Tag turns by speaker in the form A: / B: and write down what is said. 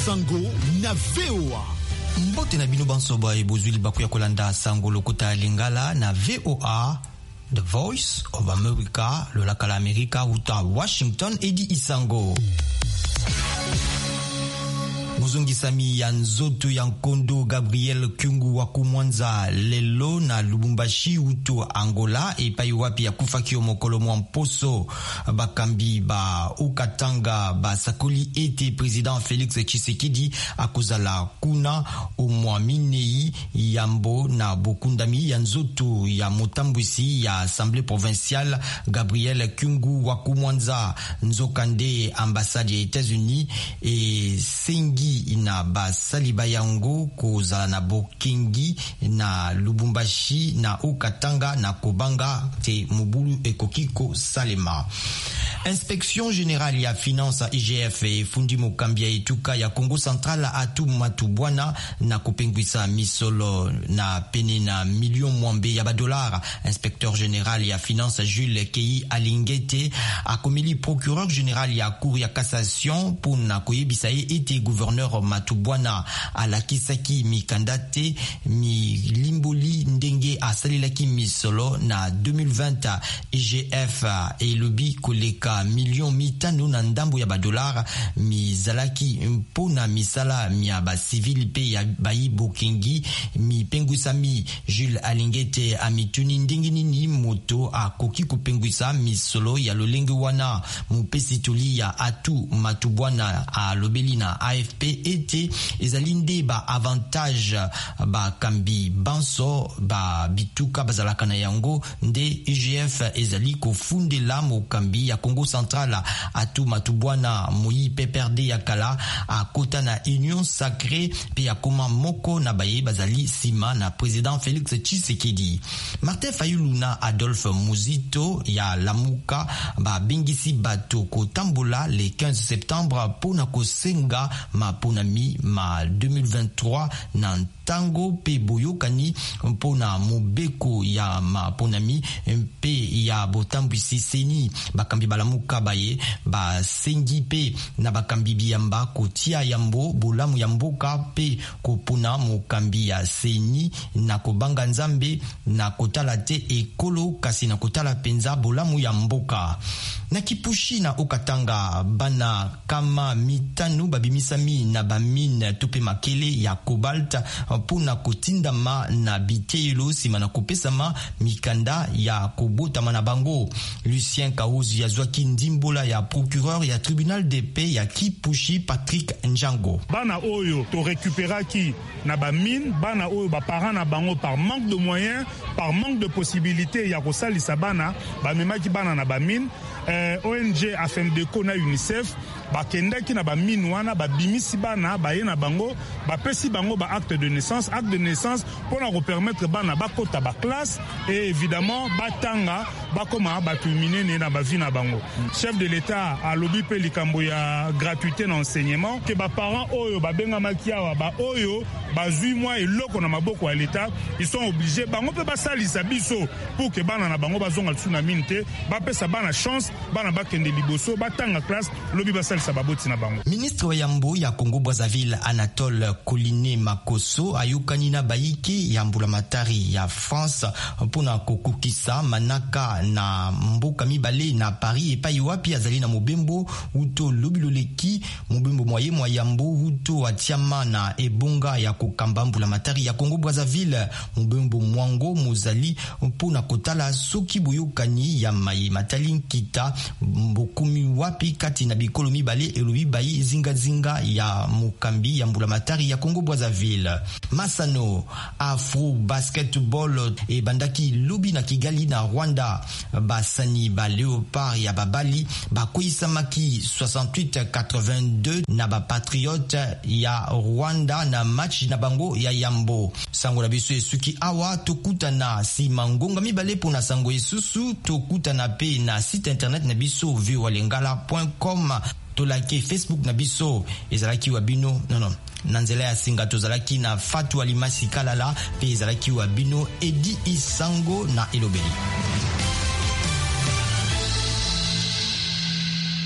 A: Sango na VOA.
B: Mbote na bino bansoba ebozuli bakuya kolanda sango lokota lingala na VOA, The Voice of America, lolaka la Amerika uta Washington edi isango. Muzungisami ya nzoto ya nkondo Gabriel Kyungu wa Kumwanza lelo na Lubumbashi uto Angola epai wapi ya kufakio mokolo mwa mposo bakambi ba ukatanga ba sakoli ete president Felix Tshisekedi akuzala kuna umwaminei yambo na bokundami ya nzoto ya motambwisi ya Assemblée provinciale Gabriel Kyungu wa Kumwanza nzokande ambassade ya États-Unis e sengi na basali bayango kozala na bokengi na Lubumbashi na Okatanga na Kobanga te mobulu ekokiko salema. Inspection générale ya finance IGF efundi mokambia etuka ya Congo Central atu matubwana na kupengwisa misolo na pene na million mwambe ya badolar. Inspecteur général ya finance Jules Kei Alingete akomeli procureur général ya cour ya cassation pona koyebisa ete gouverneur matubwana alakisaki mikandate mi limboli ndenge asalelaki misolo na 2020. IGF elobi koleka million mitano na ndambo ya badolar mizalaki mpona misala mia ba civil pe ya bayi bokengi mi pengwisami. Jules Alingete amituni ndenge nini moto akoki kupengwisa misolo ya lolenge wana mupesi toli ya atu matubwana alobeli na AFP ete ezalinde ba avantage ba kambi banso ba bituka bazalaka na yango nde IGF ezali kofundela mokambi ya Congo Central atu matubwana moyi PPRD ya kala akota na Union Sacrée pe akoma moko na baye bazali sima na président Félix Tshisekedi. Martin Fayulu na Adolphe Muzito ya Lamuka ba bengisi bato kotambola le 15 septembre pona kosenga maponami ma 2023 na tango pe boyokani mpona mobeko ya maponami pe ya botambwisi seni bakambi balamuka baye ba sengi pe na bakambi biyamba kotia yambo bolamu ya mboka pe kopona mokambi ya seni na kobanga nzambe na kotala te ekolo kasi na kotala penza bolamu ya mboka. Na Kipushi na Okatanga bana kama mitanu babimisami na bamine tope makele ya cobalt pona kotindama na bitelo sima na kopesama mikanda ya kobotama na bango. Lucien Kauzu ya zwaki ndimbola ya procureur ya tribunal de paix ya Kipushi Patrick Njango.
C: Bana oyo to récupéraki na bamine, bana oyo ba parents na bango par manque de moyens, par manque de possibilités ya kosalisa bana bamemaki bana na bamine. ONG AFEMDECO na UNICEF bakendaki na bamine wana babimisi bana baye na bango bapesi bango ba acte de naissance pona ko permettre bana bakota ba classe et évidemment batanga bakoma batumine na bavi na bango. Chef de l'État a lobi pe likambo ya gratuité na enseignement ke ba parents oyo babenga makiawa ba oyo bazui moi eloko na maboko ya l'État, ils sont obligés bango pe basalisa biso pour que bana na bango bazonga tsuna mine te bapesa bana chance bana bakende liboso batanga classe lobi basalisa baboti na bango.
B: Ministre wa Yambo ya Congo Brazzaville Anatole Koline Makoso ayukani na bayiki ya mbulamatari ya France pona kokukisa manaka na mboka mibale na Paris epai wapi azali na mobembo uto lobiloleki mobembo moye mwa Yambo uto atiama na ebonga ya kokamba mbulamatari ya Congo Brazzaville mobembo mwango mozali pona kotala soki boyokani ya mai matali nkita mbokumi wapi kati na bikolo mibale elobi bayi zinga ya mokambi ya mbulamatari ya Congo Brazzaville. Masano Afro Basketball e bandaki lobi na Kigali na Rwanda basani ba Leopard ya babali bakoisamaki 68-82 na ba Patriote ya Rwanda na match na bango ya Yambo. Sango na biso esuki awa tokuta na si mangonga mibale pona sango esusu tokuta na pe na site internet na biso voalengala.com tolake Facebook na biso ezalaki wabino nanzela ya singa tozalaki na Fatou Alimasi Kalala pe ezalaki wabino Edi Isango na Elobeli.